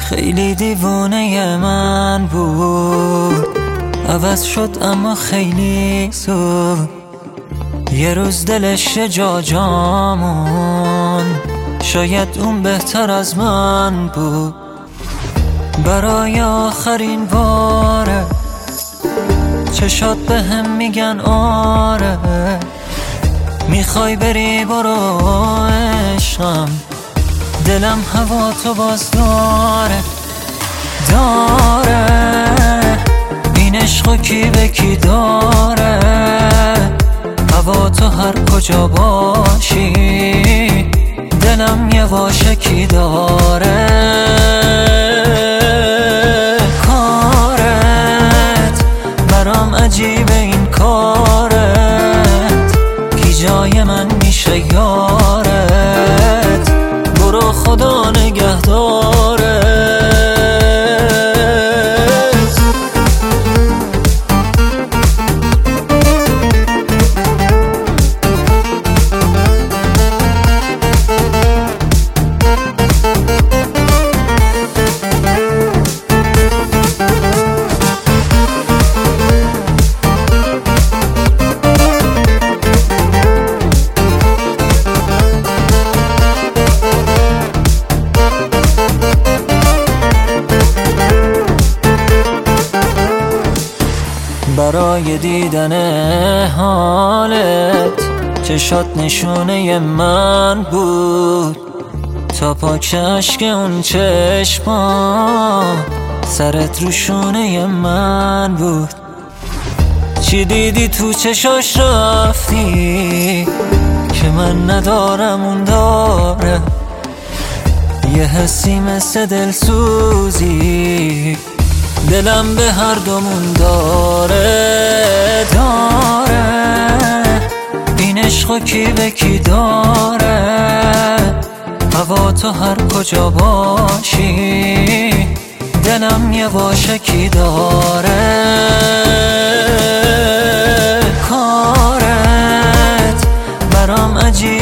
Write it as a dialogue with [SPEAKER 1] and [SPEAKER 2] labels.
[SPEAKER 1] خیلی دیوونه من بود، عوض شد اما خیلی زود. یه روز دلش جا جامون، شاید اون بهتر از من بود. برای آخرین باره چشات به هم میگن آره، میخوای بری برو عشقم، دلم هوا تو باز داره این عشقو کی به کی داره، هوا تو هر کجا باشی دلم یه واشکی داره. کارت برام عجیبه، این کارت کی جای من میشه یارت، برو خدا نگهدارت. برای دیدن حالت چشات نشونه من بود، تا پاک اشک اون چشما سرت رو شونه من بود. چی دیدی تو چشاش رفتی که من ندارم اون داره، یه حسی مثل دلسوزی دلم به هر دومون داره این عشقو کی به کی داره، هوا تو هر کجا باشی دلم یه واشکی داره. کارت برام عجیب